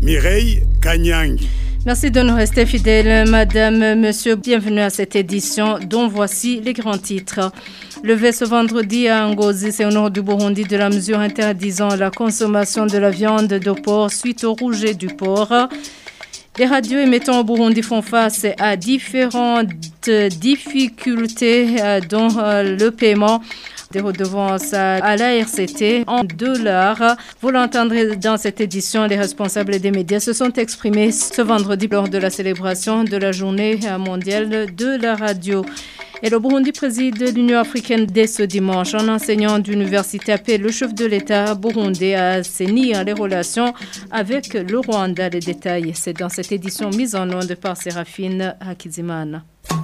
Mireille Kanyangi. Merci de nous rester fidèles, madame, monsieur. Bienvenue à cette édition dont voici les grands titres. Levé ce vendredi à Ngozi, c'est au nord du Burundi, de la mesure interdisant la consommation de la viande de porc suite au rouget du porc. Les radios émettants au Burundi font face à différentes difficultés dont le paiement des redevances à la RCT en $. Vous l'entendrez dans cette édition, les responsables des médias se sont exprimés ce vendredi lors de la célébration de la journée mondiale de la radio. Et le Burundi préside l'Union africaine dès ce dimanche. Un enseignant d'université appelle le chef de l'État burundais à assainir les relations avec le Rwanda. Les détails, c'est dans cette édition mise en onde par Séraphine Hakizimana.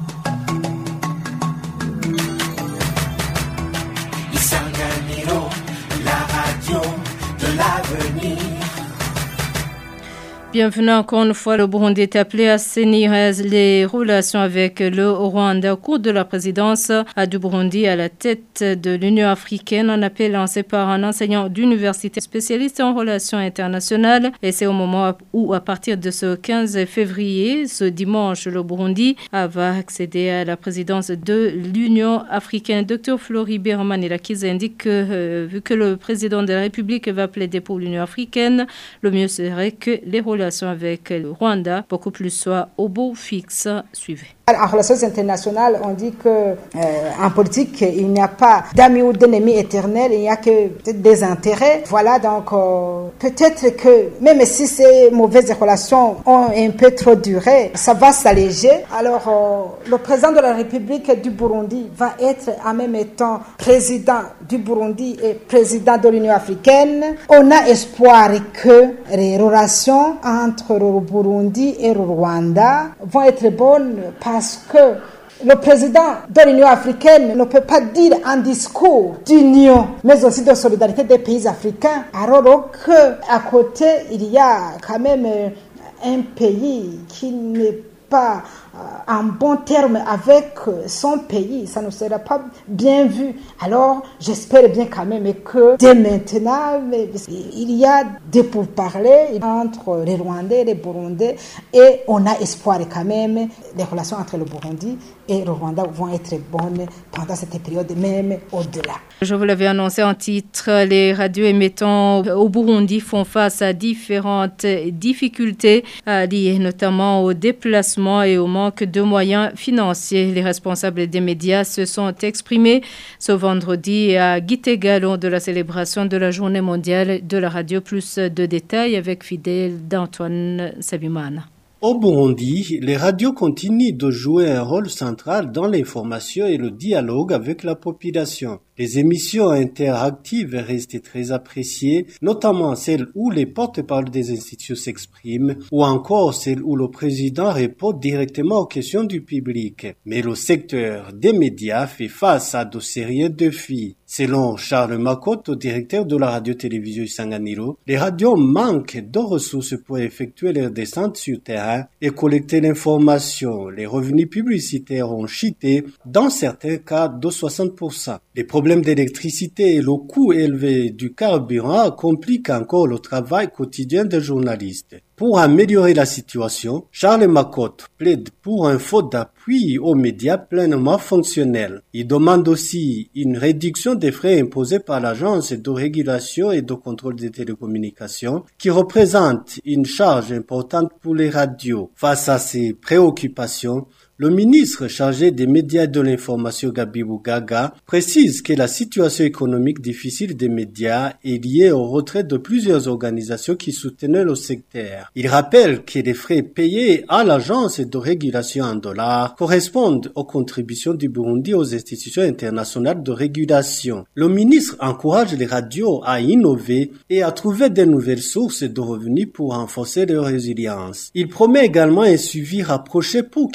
Bienvenue encore une fois. Le Burundi est appelé à assainir les relations avec le Rwanda au cours de la présidence du Burundi à la tête de l'Union africaine. Un appel lancé par un enseignant d'université spécialiste en relations internationales. Et c'est au moment où, à partir de ce 15 février, ce dimanche, le Burundi va accéder à la présidence de l'Union africaine. Dr Floribert Manirakiza indique que, vu que le président de la République va plaider pour l'Union africaine, le mieux serait que les relations avec le Rwanda, beaucoup plus soit au beau fixe. Suivez. En relations internationales, on dit que en politique, il n'y a pas d'amis ou d'ennemis éternels, il n'y a que des intérêts. Voilà, donc peut-être que même si ces mauvaises relations ont un peu trop duré, ça va s'alléger. Alors, le président de la République du Burundi va être en même temps président du Burundi et président de l'Union africaine. On a espoir que les relations entre le Burundi et le Rwanda vont être bonnes parce que le président de l'Union africaine ne peut pas dire un discours d'union, mais aussi de solidarité des pays africains, alors qu'à côté, il y a quand même un pays qui n'est pas en bon terme avec son pays, ça ne sera pas bien vu. Alors, j'espère bien quand même que dès maintenant, il y a des pourparlers entre les Rwandais et les Burundais et on a espoir quand même les relations entre le Burundi et le Rwanda vont être bonnes pendant cette période, même au-delà. Je vous l'avais annoncé en titre, les radios émettants au Burundi font face à différentes difficultés liées notamment au déplacement et au manque de moyens financiers. Les responsables des médias se sont exprimés ce vendredi à Gitega lors de la célébration de la journée mondiale de la radio. Plus de détails avec Fidèle d'Antoine Sabimana. Au Burundi, les radios continuent de jouer un rôle central dans l'information et le dialogue avec la population. Les émissions interactives restent très appréciées, notamment celles où les porte-parole des institutions s'expriment ou encore celles où le président répond directement aux questions du public. Mais le secteur des médias fait face à de sérieux défis. Selon Charles Makoto, directeur de la radio-télévision Isanganiro, les radios manquent de ressources pour effectuer leur descente sur terrain et collecter l'information. Les revenus publicitaires ont chuté, dans certains cas de 60%. Les problèmes d'électricité et le coût élevé du carburant compliquent encore le travail quotidien des journalistes. Pour améliorer la situation, Charles Makoto plaide pour un fonds d'appui aux médias pleinement fonctionnel. Il demande aussi une réduction des frais imposés par l'Agence de régulation et de contrôle des télécommunications, qui représente une charge importante pour les radios. Face à ces préoccupations, le ministre chargé des médias et de l'information, Gabi Bougaga, précise que la situation économique difficile des médias est liée au retrait de plusieurs organisations qui soutenaient le secteur. Il rappelle que les frais payés à l'agence de régulation en dollars correspondent aux contributions du Burundi aux institutions internationales de régulation. Le ministre encourage les radios à innover et à trouver de nouvelles sources de revenus pour renforcer leur résilience. Il promet également un suivi rapproché pour que le fonds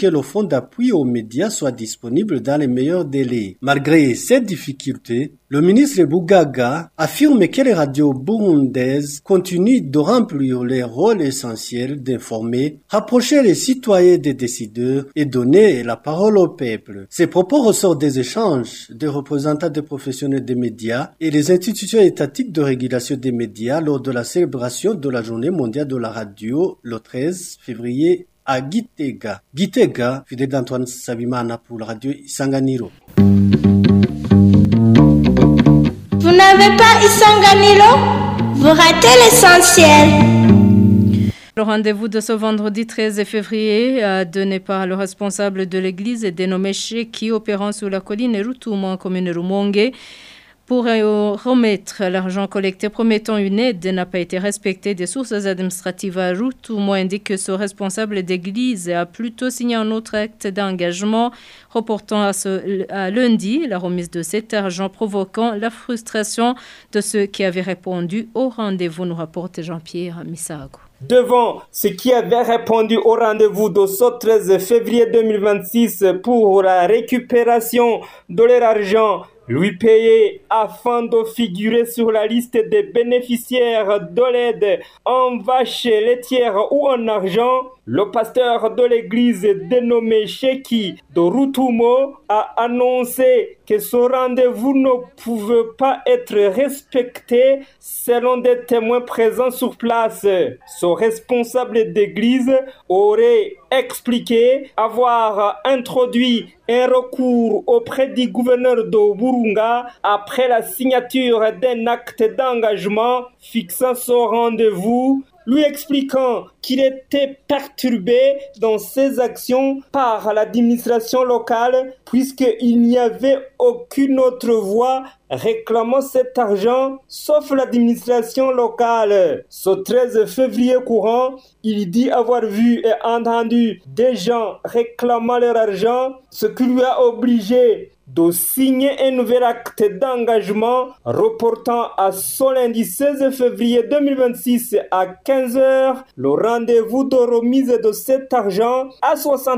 d'appui aux médias soit disponible dans les meilleurs délais. Malgré ces difficultés, le ministre Bougaga affirme que les radios burundaises continuent de remplir leur rôle essentiel d'informer, rapprocher les citoyens des décideurs et donner la parole au peuple. Ces propos ressortent des échanges des représentants des professionnels des médias et les institutions étatiques de régulation des médias lors de la célébration de la Journée mondiale de la radio le 13 février à Gitega. Gitega, fidèle d'Antoine Sabimana pour la radio Isanganiro. Vous n'avez pas Isanganiro? Vous ratez l'essentiel. Le rendez-vous de ce vendredi 13 février donné par le responsable de l'église dénommé Cheki opérant sur la colline Rutumo en commune Rumonge. Pour remettre l'argent collecté promettant une aide n'a pas été respecté. Des sources administratives à Rutumo indiquent que ce responsable d'église a plutôt signé un autre acte d'engagement reportant à lundi la remise de cet argent, provoquant la frustration de ceux qui avaient répondu au rendez-vous, nous rapporte Jean-Pierre Misago. Devant ceux qui avaient répondu au rendez-vous de ce 13 février 2026 pour la récupération de leur argent, lui payer afin de figurer sur la liste des bénéficiaires de l'aide en vaches laitières ou en argent, le pasteur de l'église dénommé Cheki de Rutumo a annoncé que ce rendez-vous ne pouvait pas être respecté selon des témoins présents sur place. Ce responsable d'église aurait expliqué avoir introduit un recours auprès du gouverneur de Burunga après la signature d'un acte d'engagement fixant ce rendez-vous, lui expliquant qu'il était perturbé dans ses actions par l'administration locale puisqu'il n'y avait aucune autre voie réclamant cet argent sauf l'administration locale. Ce 13 février courant, il dit avoir vu et entendu des gens réclamant leur argent, ce qui lui a obligé de signer un nouvel acte d'engagement reportant à ce lundi 16 février 2026 à 15h le rendez-vous de remise de cet argent à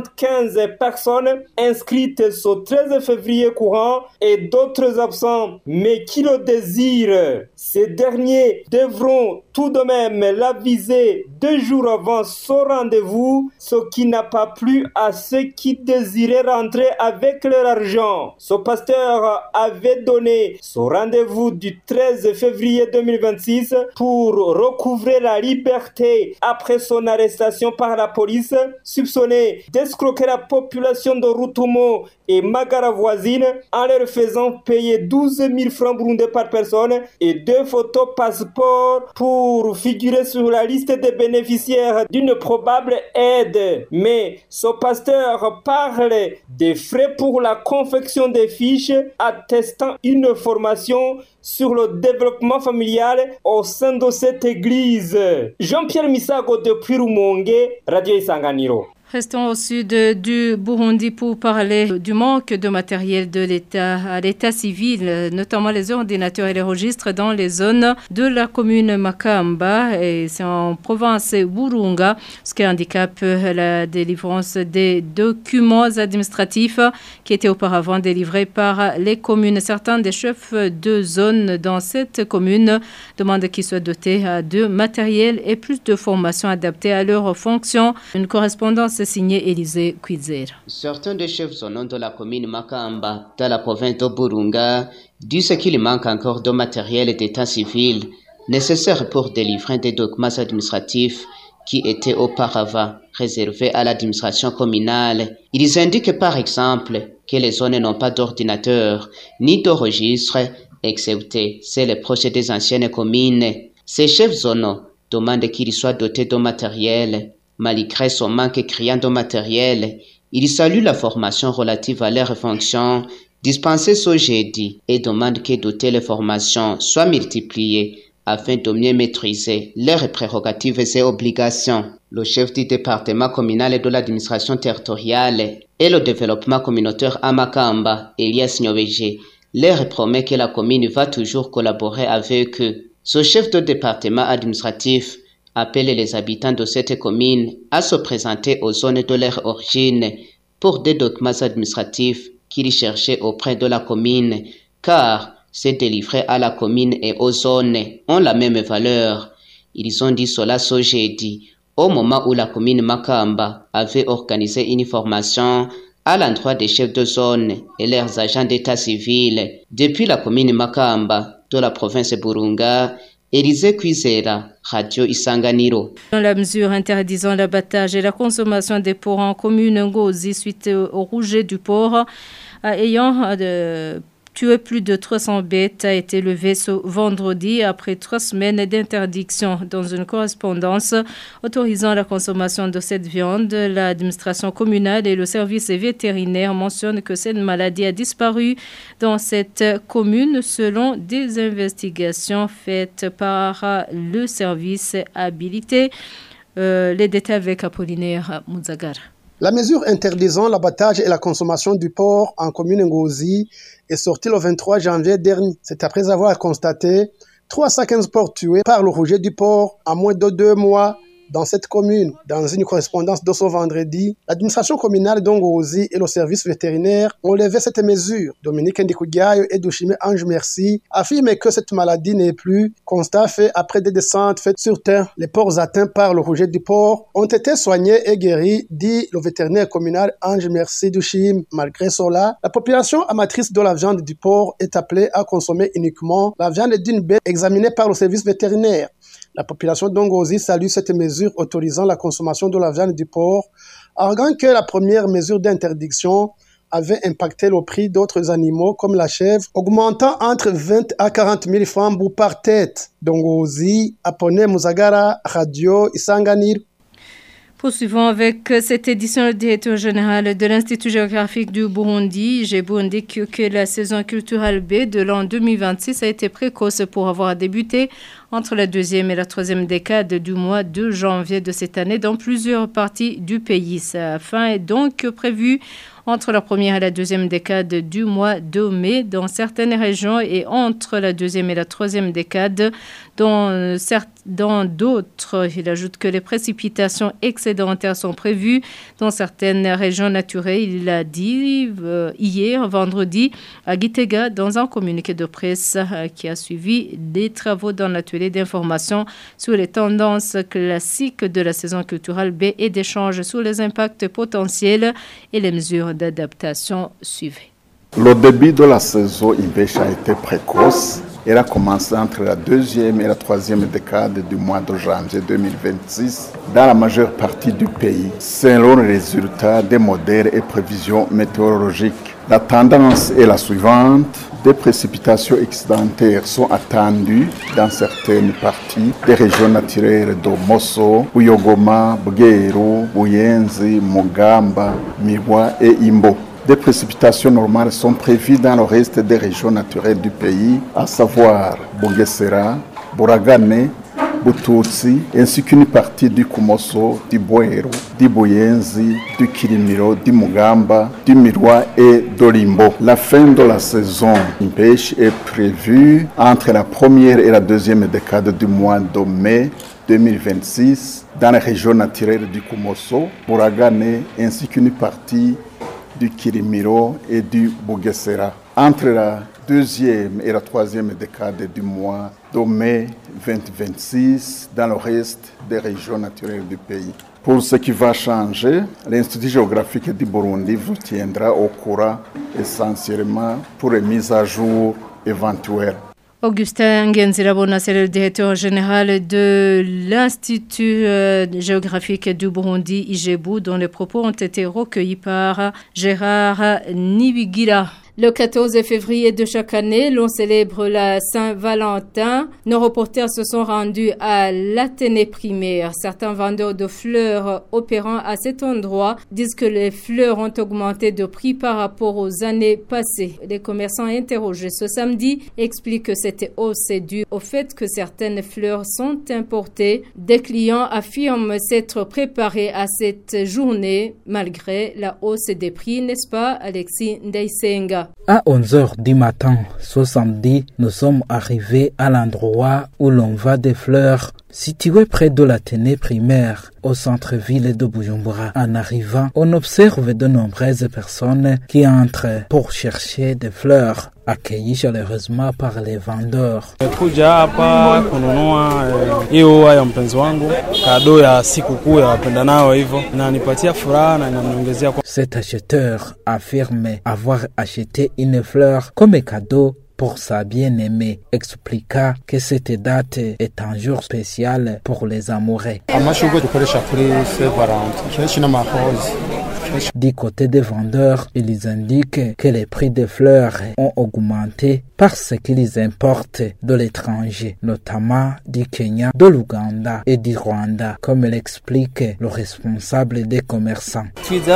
75 personnes inscrites ce 13 février courant et d'autres absents mais qui le désirent. Ces derniers devront tout de même l'aviser 2 jours avant ce rendez-vous, ce qui n'a pas plu à ceux qui désiraient rentrer avec leur argent. Ce pasteur avait donné ce rendez-vous du 13 février 2026 pour recouvrer la liberté après son arrestation par la police, soupçonné d'escroquer la population de Rutumo et Magara voisine en leur faisant payer 12 000 francs burundais par personne et 2 photos passeports pour figurer sur la liste des bénéficiaires d'une probable aide. Mais ce pasteur parle des frais pour la confection des fiches attestant une formation sur le développement familial au sein de cette église. Jean-Pierre Misago depuis Rumonge, Radio Isanganiro. Restons au sud du Burundi pour parler du manque de matériel de l'État à l'état civil, notamment les ordinateurs et les registres dans les zones de la commune Makamba et c'est en province Burunga, ce qui handicape la délivrance des documents administratifs qui étaient auparavant délivrés par les communes. Certains des chefs de zone dans cette commune demandent qu'ils soient dotés de matériel et plus de formation adaptée à leurs fonctions. Une correspondance signé Élisée Kwizera. Certains des chefs zonaux de la commune Makamba, dans la province de Burunga, disent qu'il manque encore de matériel d'état civil nécessaire pour délivrer des documents administratifs qui étaient auparavant réservés à l'administration communale. Ils indiquent par exemple que les zones n'ont pas d'ordinateur ni de registre, excepté celles proches des anciennes communes. Ces chefs zonaux demandent qu'ils soient dotés de matériel. Malgré son manque criant de matériel, il salue la formation relative à leurs fonctions dispensée ce jeudi et demande que de telles formations soient multipliées afin de mieux maîtriser leurs prérogatives et obligations. Le chef du département communal et de l'administration territoriale et le développement communautaire à Makamba, Elias Nyobeje, leur promet que la commune va toujours collaborer avec eux. Ce chef de département administratif appelle les habitants de cette commune à se présenter aux zones de leur origine pour des documents administratifs qu'il cherchait auprès de la commune, car ces délivrés à la commune et aux zones ont la même valeur. Ils ont dit cela ce jeudi, au moment où la commune Makamba avait organisé une formation à l'endroit des chefs de zone et leurs agents d'état civil. Depuis la commune Makamba de la province Burunga, Élisée Kwizera, Radio Isanganiro. Dans la mesure interdisant l'abattage et la consommation des porcs en commune Ngozi suite au rejet du porc ayant tué plus de 300 bêtes a été levé ce vendredi après 3 semaines d'interdiction. Dans une correspondance autorisant la consommation de cette viande, l'administration communale et le service vétérinaire mentionnent que cette maladie a disparu dans cette commune selon des investigations faites par le service habilité. Les détails avec Apollinaire Mouzagar. La mesure interdisant l'abattage et la consommation du porc en commune Ngozi est sortie le 23 janvier dernier. C'est après avoir constaté 315 porcs tués par le rejet du porc en moins de 2 mois dans cette commune. Dans une correspondance de ce vendredi, l'administration communale d'Ngozi et le service vétérinaire ont levé cette mesure. Dominique Ndikugiayo et Dushime Ange Merci affirment que cette maladie n'est plus constat fait après des descentes faites sur terre. Les porcs atteints par le rejet du porc ont été soignés et guéris, dit le vétérinaire communal Ange Merci Dushime. Malgré cela, la population amatrice de la viande du porc est appelée à consommer uniquement la viande d'une bête examinée par le service vétérinaire. La population d'Ngozi salue cette mesure autorisant la consommation de la viande du porc, arguant que la première mesure d'interdiction avait impacté le prix d'autres animaux comme la chèvre, augmentant entre 20 à 40 000 francs par tête. d'Ngozi, Apone Muzagara, Radio Isanganiro. Poursuivons avec cette édition, le directeur général de l'Institut géographique du Burundi, IGEBU, indique que la saison culturelle B de l'an 2026 a été précoce pour avoir débuté entre la 2e et la 3e décade du mois de janvier de cette année dans plusieurs parties du pays. Sa fin est donc prévue entre la 1e et la 2e décade du mois de mai dans certaines régions et entre la 2e et la 3e décade dans d'autres. Il ajoute que les précipitations excédentaires sont prévues dans certaines régions naturelles. Il l'a dit hier, vendredi, à Gitega, dans un communiqué de presse qui a suivi des travaux dans l'atelier d'information sur les tendances classiques de la saison culturelle B et d'échanges sur les impacts potentiels et les mesures d'adaptation suivaient. Le début de la saison IBECH a été précoce. Elle a commencé entre la 2e et la 3e décade du mois de janvier 2026 dans la majeure partie du pays, selon les résultats des modèles et prévisions météorologiques. La tendance est la suivante. Des précipitations excédentaires sont attendues dans certaines parties des régions naturelles de Mosso, Buyogoma, Bweru, Buyenzi, Mugamba, Miwa et Imbo. Des précipitations normales sont prévues dans le reste des régions naturelles du pays, à savoir Bugesera, Buragane, Bututsi, ainsi qu'une partie du Kumoso, du Bweru, du Buyenzi, du Kirimiro, du Mugamba, du Mirwa et de Limbo. La fin de la saison IBECH est prévue entre la 1e et la 2e décade du mois de mai 2026 dans les régions naturelles du Kumoso, Buragane, ainsi qu'une partie du Kirimiro et du Bugesera. Entre la 2e et la 3e décade du mois de mai 2026 dans le reste des régions naturelles du pays. Pour ce qui va changer, l'Institut géographique du Burundi vous tiendra au courant essentiellement pour les mises à jour éventuelles. Augustin Ngenzirabona, c'est le directeur général de l'Institut géographique du Burundi, IGEBU, dont les propos ont été recueillis par Gérard Nibigira. Le 14 février de chaque année, l'on célèbre la Saint-Valentin. Nos reporters se sont rendus à l'Athénée primaire. Certains vendeurs de fleurs opérant à cet endroit disent que les fleurs ont augmenté de prix par rapport aux années passées. Les commerçants interrogés ce samedi expliquent que cette hausse est due au fait que certaines fleurs sont importées. Des clients affirment s'être préparés à cette journée malgré la hausse des prix, n'est-ce pas, Alexis Ndeisenga? À 11h du matin, ce samedi, nous sommes arrivés à l'endroit où l'on vend des fleurs. Situé près de l'Athénée primaire, au centre-ville de Bujumbura, en arrivant, on observe de nombreuses personnes qui entrent pour chercher des fleurs, accueillis chaleureusement par les vendeurs. Kuja hapa kununua hiyo ya mpenzi wangu, kado ya sikukuu ya wapendanao hivyo, na nipatia furaha na inaniongezea. Cet acheteur affirme avoir acheté une fleur comme cadeau pour sa bien-aimée, expliqua que cette date est un jour spécial pour les amoureux. Du côté des vendeurs, ils indiquent que les prix des fleurs ont augmenté parce qu'ils importent de l'étranger, notamment du Kenya, de l'Ouganda et du Rwanda, comme l'explique le responsable des commerçants.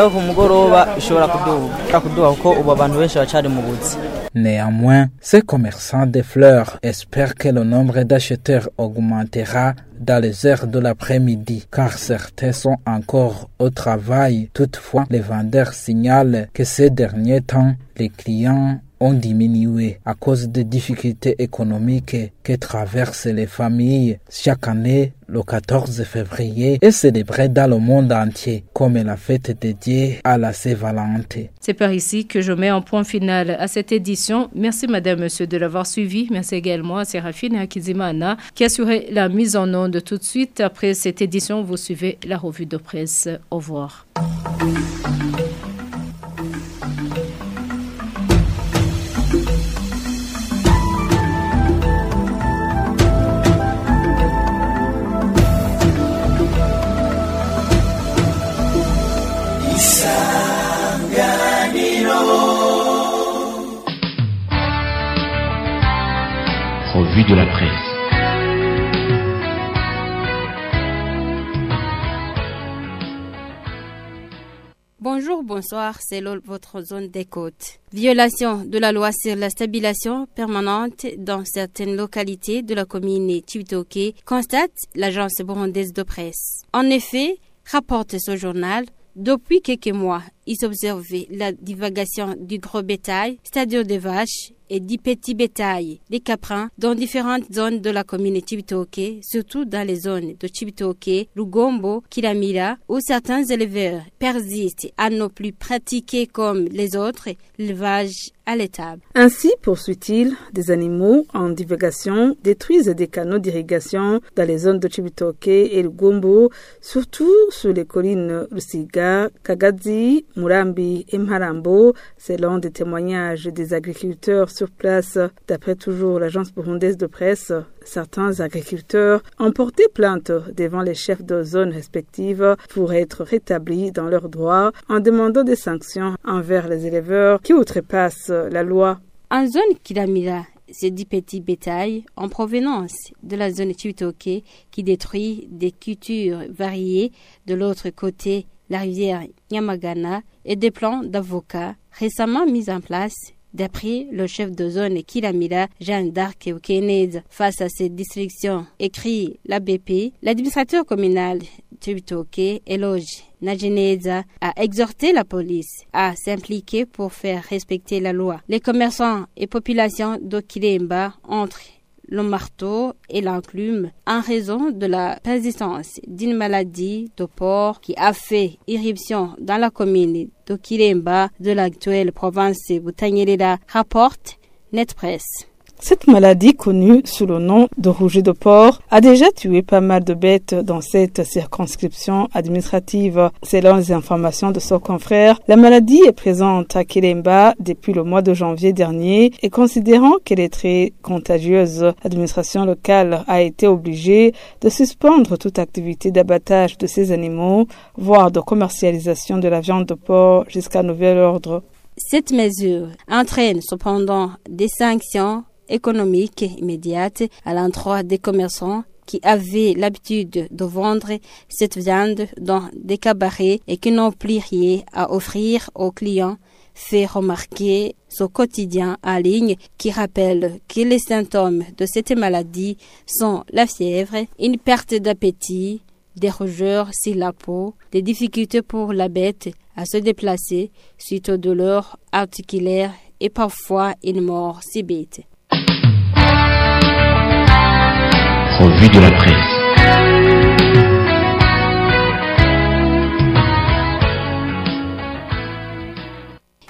Néanmoins, ces commerçants de fleurs espèrent que le nombre d'acheteurs augmentera dans les heures de l'après-midi, car certains sont encore au travail. Toutefois, les vendeurs signalent que ces derniers temps, les clients ont diminué à cause des difficultés économiques que traversent les familles. Chaque année, le 14 février est célébré dans le monde entier comme la fête dédiée à la Saint-Valentin. C'est par ici que je mets un point final à cette édition. Merci madame, monsieur de l'avoir suivi. Merci également à Séraphine Akizimana qui a assuré la mise en onde. Tout de suite après cette édition, vous suivez la revue de presse. Au revoir. Revue de la presse. Bonjour, bonsoir, c'est votre zone d'écoute. Violation de la loi sur la stabilisation permanente dans certaines localités de la commune Chibitoke, constate l'agence burundaise de presse. En effet, rapporte ce journal, depuis quelques mois, il s'observait la divagation du gros bétail, c'est-à-dire des vaches, et du petit bétail, des caprins, dans différentes zones de la commune Chibitoke, surtout dans les zones de Chibitoke, Lugombo, Kiramira, où certains éleveurs persistent à ne plus pratiquer comme les autres l'élevage à l'étable. Ainsi, poursuit-il, des animaux en divagation détruisent des canaux d'irrigation dans les zones de Chibitoke et Lugombo, surtout sur les collines Rusiga, Kagazi, Murambi et Marambo, selon des témoignages des agriculteurs sur place. D'après toujours l'agence burundaise de presse, certains agriculteurs ont porté plainte devant les chefs de zone respectives pour être rétablis dans leurs droits en demandant des sanctions envers les éleveurs qui outrepassent la loi. En zone Kiramira, c'est du petit bétail en provenance de la zone Chibitoke qui détruit des cultures variées. De l'autre côté, la rivière Nyamagana et des plants d'avocats récemment mis en place d'après le chef de zone Kiramira, Jean d'Arc Kened. Face à cette destruction, écrit l'ABP, l'administrateur communal Chibitoke, Eloge Nageneza, a exhorté la police à s'impliquer pour faire respecter la loi. Les commerçants et populations de Kilemba entrent le marteau et l'enclume en raison de la persistance d'une maladie de porc qui a fait irruption dans la commune de Kilemba de l'actuelle province de Butanyerera, rapporte Netpress. Cette maladie, connue sous le nom de rouget de porc, a déjà tué pas mal de bêtes dans cette circonscription administrative. Selon les informations de son confrère, la maladie est présente à Kilemba depuis le mois de janvier dernier et considérant qu'elle est très contagieuse, l'administration locale a été obligée de suspendre toute activité d'abattage de ces animaux, voire de commercialisation de la viande de porc jusqu'à nouvel ordre. Cette mesure entraîne cependant des sanctions économique immédiate à l'endroit des commerçants qui avaient l'habitude de vendre cette viande dans des cabarets et qui n'ont plus rien à offrir aux clients, fait remarquer ce quotidien en ligne qui rappelle que les symptômes de cette maladie sont la fièvre, une perte d'appétit, des rougeurs sur la peau, des difficultés pour la bête à se déplacer suite aux douleurs articulaires et parfois une mort subite. Revue de la presse.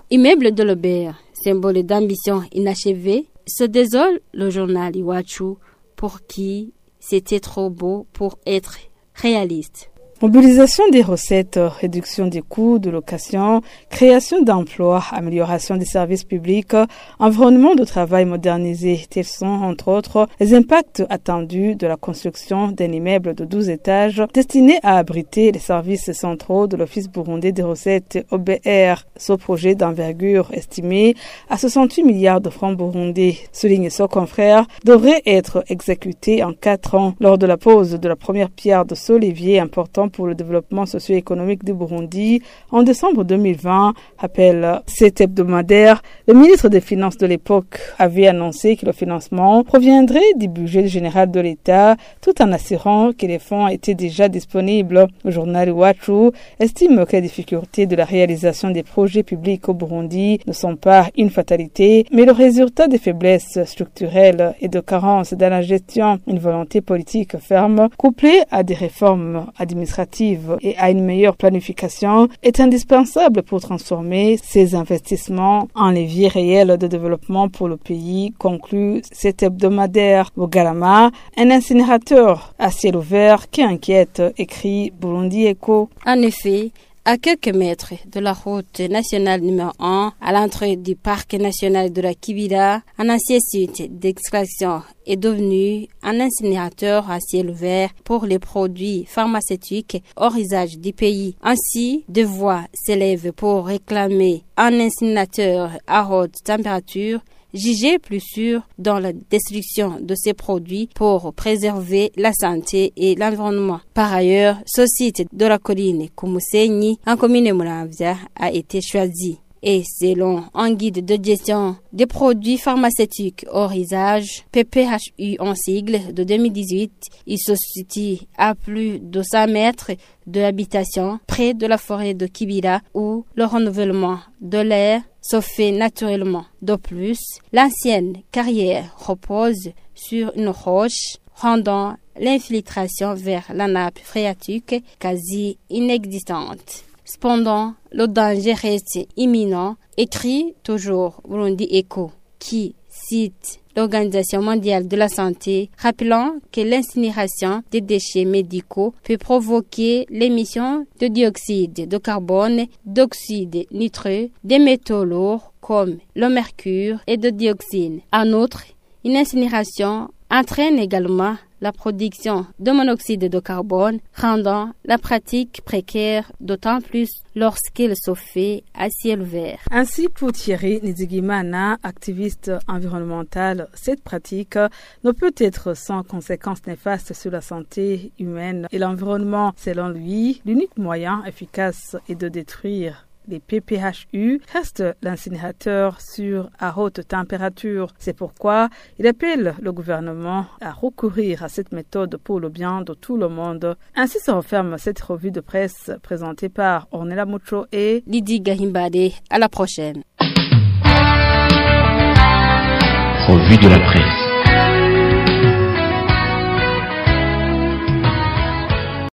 Immeuble de l'Aubert, symbole d'ambition inachevée, se désole le journal Iwachu pour qui c'était trop beau pour être réaliste. Mobilisation des recettes, réduction des coûts de location, création d'emplois, amélioration des services publics, environnement de travail modernisé, tels sont, entre autres, les impacts attendus de la construction d'un immeuble de 12 étages destiné à abriter les services centraux de l'Office burundais des recettes OBR. Ce projet d'envergure estimé à 68 milliards de francs burundais, souligne son confrère, devrait être exécuté en 4 ans lors de la pose de la première pierre de ce levier important pour le développement socio-économique du Burundi en décembre 2020, rappelle cet hebdomadaire. Le ministre des Finances de l'époque avait annoncé que le financement proviendrait du budget général de l'État tout en assurant que les fonds étaient déjà disponibles. Le journal Iwachu estime que les difficultés de la réalisation des projets publics au Burundi ne sont pas une fatalité, mais le résultat des faiblesses structurelles et de carences dans la gestion. Une volonté politique ferme couplée à des réformes administratives et à une meilleure planification est indispensable pour transformer ces investissements en levier réel de développement pour le pays, conclut cet hebdomadaire. Bugarama, un incinérateur à ciel ouvert qui inquiète, écrit Burundi Echo. En effet, à quelques mètres de la route nationale numéro 1, à l'entrée du parc national de la Kibira, un ancien site d'extraction est devenu un incinérateur à ciel ouvert pour les produits pharmaceutiques hors usage du pays. Ainsi, des voix s'élèvent pour réclamer un incinérateur à haute température jugé plus sûr dans la destruction de ces produits pour préserver la santé et l'environnement. Par ailleurs, ce site de la colline Kumusenyi, en commune Muramvya, a été choisi. Et selon un guide de gestion des produits pharmaceutiques hors usage, PPHU en sigle de 2018, il se situe à plus de 100 mètres de l'habitation près de la forêt de Kibira où le renouvellement de l'air se fait naturellement. De plus, l'ancienne carrière repose sur une roche rendant l'infiltration vers la nappe phréatique quasi inexistante. Cependant, le danger reste imminent, écrit toujours Burundi Echo, qui cite l'Organisation mondiale de la santé, rappelant que l'incinération des déchets médicaux peut provoquer l'émission de dioxyde de carbone, d'oxyde nitreux, des métaux lourds comme le mercure et de dioxine. En outre, une incinération entraîne également la production de monoxyde de carbone, rendant la pratique précaire d'autant plus lorsqu'elle se fait à ciel ouvert. Ainsi, pour Thierry Nizigimana, activiste environnemental, cette pratique ne peut être sans conséquences néfastes sur la santé humaine et l'environnement. Selon lui, l'unique moyen efficace est de détruire les PPHU, reste l'incinérateur à haute température. C'est pourquoi il appelle le gouvernement à recourir à cette méthode pour le bien de tout le monde. Ainsi se referme cette revue de presse présentée par Ornella Mucho et Lydie Gahimbade. À la prochaine. Revue de la presse.